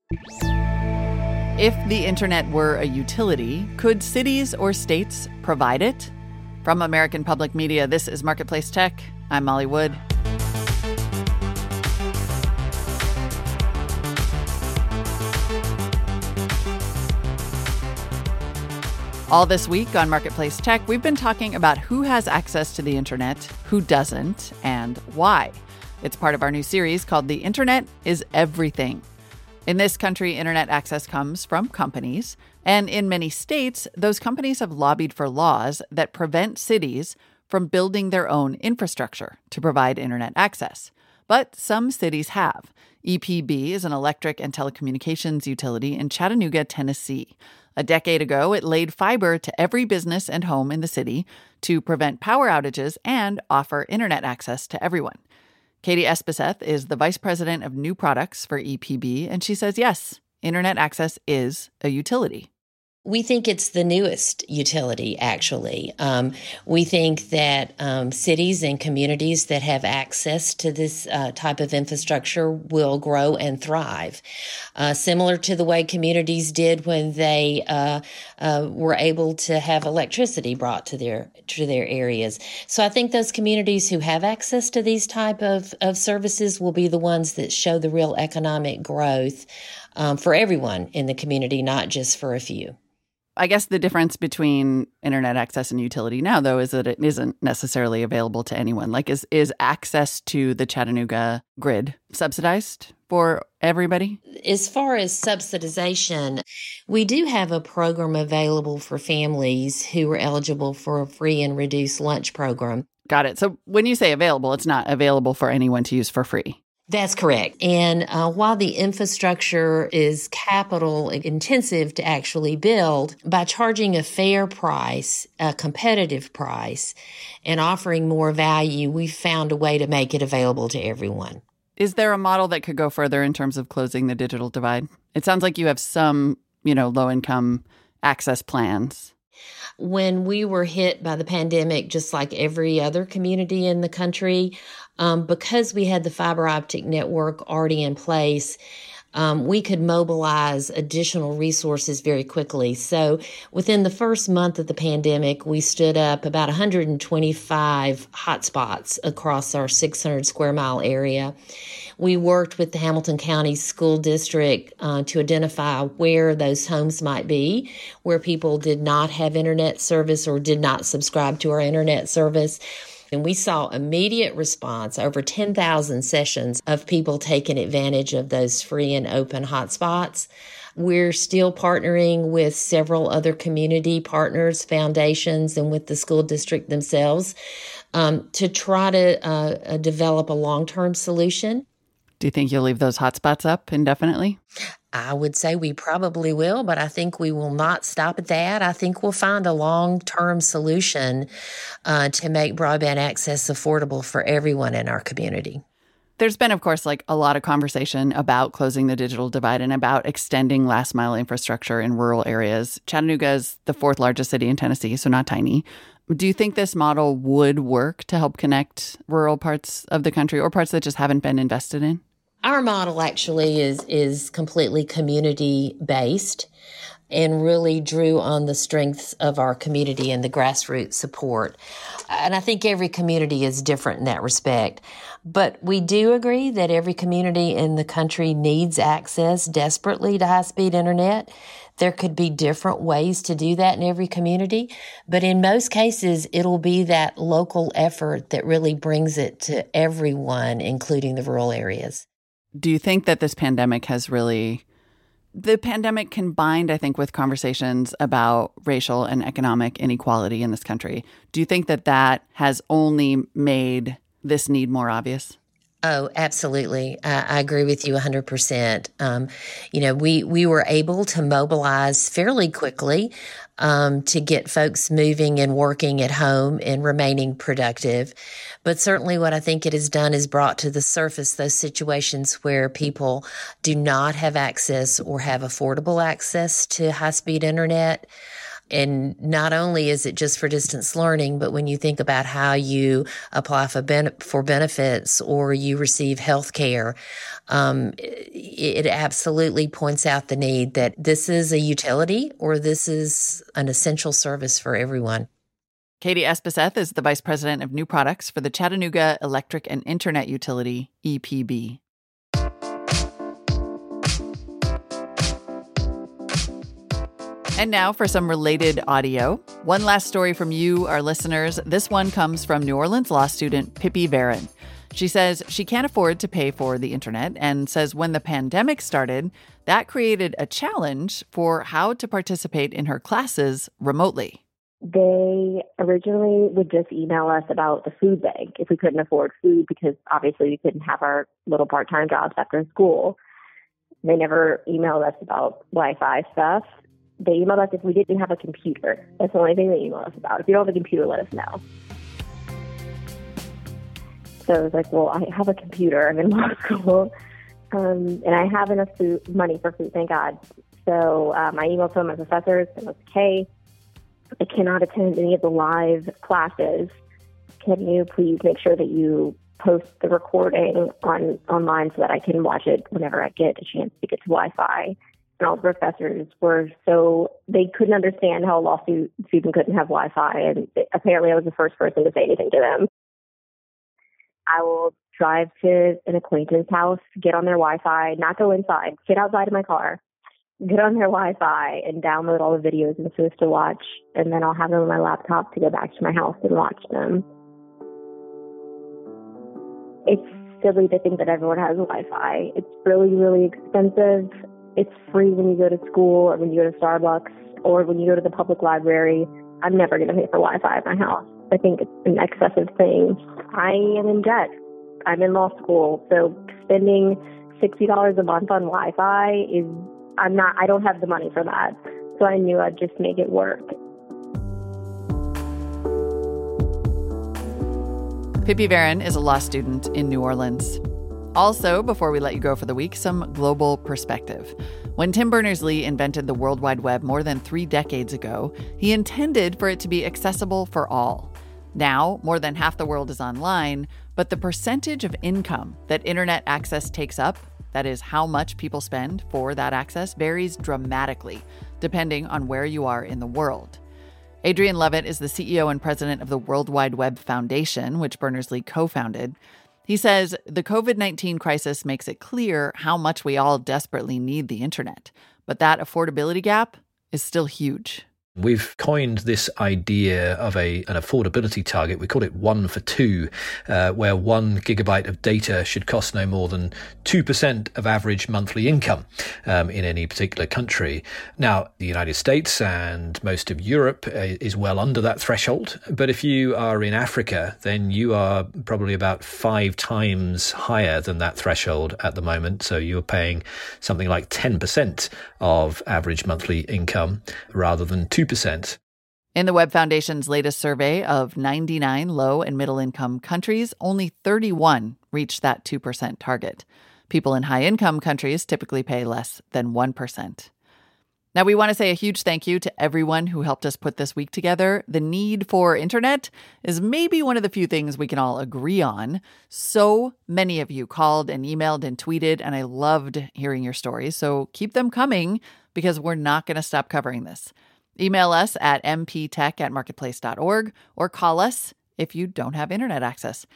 If the internet were a utility, could cities or states provide it? From American Public Media, this is Marketplace Tech. I'm Molly Wood. All this week on Marketplace Tech, we've been talking about who has access to the internet, who doesn't, and why. It's part of our new series called The Internet is Everything. In this country, internet access comes from companies, and in many states, those companies have lobbied for laws that prevent cities from building their own infrastructure to provide internet access. But some cities have. EPB is an electric and telecommunications utility in Chattanooga, Tennessee. A decade ago, it laid fiber to every business and home in the city to prevent power outages and offer internet access to everyone. Katie Espeseth is the vice president of new products for EPB, and she says, yes, internet access is a utility. We think it's the newest utility, actually. We think that cities and communities that have access to this type of infrastructure will grow and thrive, similar to the way communities did when they were able to have electricity brought to their areas. So I think those communities who have access to these type of services will be the ones that show the real economic growth for everyone in the community, not just for a few. I guess the difference between internet access and utility now, though, is that it isn't necessarily available to anyone. Like, is access to the Chattanooga grid subsidized for everybody? As far as subsidization, we do have a program available for families who are eligible for a free and reduced lunch program. Got it. So when you say available, it's not available for anyone to use for free. That's correct. And while the infrastructure is capital intensive to actually build, by charging a fair price, a competitive price, and offering more value, we've found a way to make it available to everyone. Is there a model that could go further in terms of closing the digital divide? It sounds like you have some, low-income access plans. When we were hit by the pandemic, just like every other community in the country, because we had the fiber optic network already in place, we could mobilize additional resources very quickly. So within the first month of the pandemic, we stood up about 125 hotspots across our 600 square mile area. We worked with the Hamilton County School District to identify where those homes might be, where people did not have internet service or did not subscribe to our internet service. And we saw immediate response, over 10,000 sessions of people taking advantage of those free and open hotspots. We're still partnering with several other community partners, foundations, and with the school district themselves to try to develop a long-term solution. Do you think you'll leave those hotspots up indefinitely? I would say we probably will, but I think we will not stop at that. I think we'll find a long-term solution to make broadband access affordable for everyone in our community. There's been, of course, a lot of conversation about closing the digital divide and about extending last-mile infrastructure in rural areas. Chattanooga is the fourth largest city in Tennessee, so not tiny. Do you think this model would work to help connect rural parts of the country or parts that just haven't been invested in? Our model actually is completely community-based and really drew on the strengths of our community and the grassroots support. And I think every community is different in that respect. But we do agree that every community in the country needs access desperately to high-speed internet. There could be different ways to do that in every community, but in most cases, it'll be that local effort that really brings it to everyone, including the rural areas. Do you think that this pandemic the pandemic combined, I think, with conversations about racial and economic inequality in this country, do you think that has only made this need more obvious? Oh, absolutely. I agree with you 100%. We were able to mobilize fairly quickly to get folks moving and working at home and remaining productive. But certainly what I think it has done is brought to the surface those situations where people do not have access or have affordable access to high-speed internet. And not only is it just for distance learning, but when you think about how you apply for benefits or you receive health care, it absolutely points out the need that this is a utility or this is an essential service for everyone. Katie Espeseth is the Vice President of New Products for the Chattanooga Electric and Internet Utility, EPB. And now for some related audio. One last story from you, our listeners. This one comes from New Orleans law student Pippi Varon. She says she can't afford to pay for the internet and says when the pandemic started, that created a challenge for how to participate in her classes remotely. They originally would just email us about the food bank if we couldn't afford food because obviously we couldn't have our little part-time jobs after school. They never emailed us about Wi-Fi stuff. They emailed us if we didn't have a computer. That's the only thing they emailed us about. If you don't have a computer, let us know. So I was like, well, I have a computer. I'm in law school. And I have enough money for food, thank God. So I emailed some of my professors and was like, hey, I cannot attend any of the live classes. Can you please make sure that you post the recording online so that I can watch it whenever I get a chance to get to Wi-Fi? And all the professors they couldn't understand how a law student couldn't have Wi-Fi. And apparently I was the first person to say anything to them. I will drive to an acquaintance's house, get on their Wi-Fi, not go inside, get outside of my car, get on their Wi-Fi and download all the videos I'm supposed to watch. And then I'll have them on my laptop to go back to my house and watch them. It's silly to think that everyone has Wi-Fi. It's really, really expensive. It's free when you go to school or when you go to Starbucks or when you go to the public library. I'm never going to pay for Wi-Fi at my house. I think it's an excessive thing. I am in debt. I'm in law school. So spending $60 a month on Wi-Fi I don't have the money for that. So I knew I'd just make it work. Pippi Varon is a law student in New Orleans. Also, before we let you go for the week, some global perspective. When Tim Berners-Lee invented the World Wide Web more than 3 decades ago, he intended for it to be accessible for all. Now, more than half the world is online, but the percentage of income that internet access takes up, that is how much people spend for that access, varies dramatically, depending on where you are in the world. Adrian Levitt is the CEO and president of the World Wide Web Foundation, which Berners-Lee co-founded. He says the COVID-19 crisis makes it clear how much we all desperately need the internet, but that affordability gap is still huge. We've coined this idea of an affordability target. We call it 1 for 2, where 1 gigabyte of data should cost no more than 2% of average monthly income in any particular country. Now, the United States and most of Europe is well under that threshold. But if you are in Africa, then you are probably about 5 times higher than that threshold at the moment. So you're paying something like 10% of average monthly income rather than 2%. In the Web Foundation's latest survey of 99 low and middle income countries, only 31 reached that 2% target. People in high income countries typically pay less than 1%. Now, we want to say a huge thank you to everyone who helped us put this week together. The need for internet is maybe one of the few things we can all agree on. So many of you called and emailed and tweeted, and I loved hearing your stories. So keep them coming because we're not going to stop covering this. Email us at mptech@marketplace.org or call us if you don't have internet access.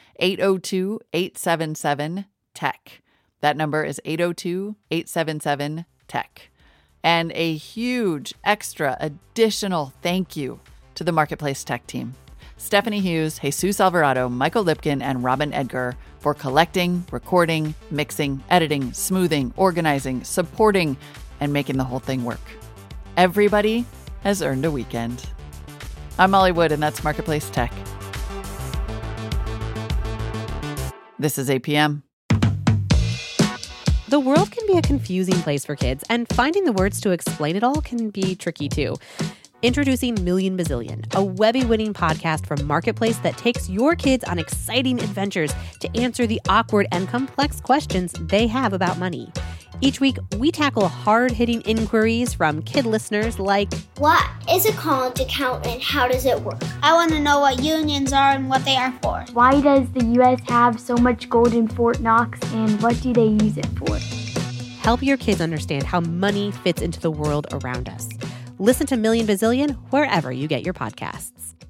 802-877-TECH. That number is 802-877-TECH. And a huge extra additional thank you to the Marketplace Tech team. Stephanie Hughes, Jesus Alvarado, Michael Lipkin, and Robin Edgar for collecting, recording, mixing, editing, smoothing, organizing, supporting, and making the whole thing work. Everybody has earned a weekend. I'm Molly Wood, and that's Marketplace Tech. This is APM. The world can be a confusing place for kids, and finding the words to explain it all can be tricky too. Introducing Million Bazillion, a Webby-winning podcast from Marketplace that takes your kids on exciting adventures to answer the awkward and complex questions they have about money. Each week, we tackle hard-hitting inquiries from kid listeners like, what is a college account and how does it work? I want to know what unions are and what they are for. Why does the U.S. have so much gold in Fort Knox, and what do they use it for? Help your kids understand how money fits into the world around us. Listen to Million Bazillion wherever you get your podcasts.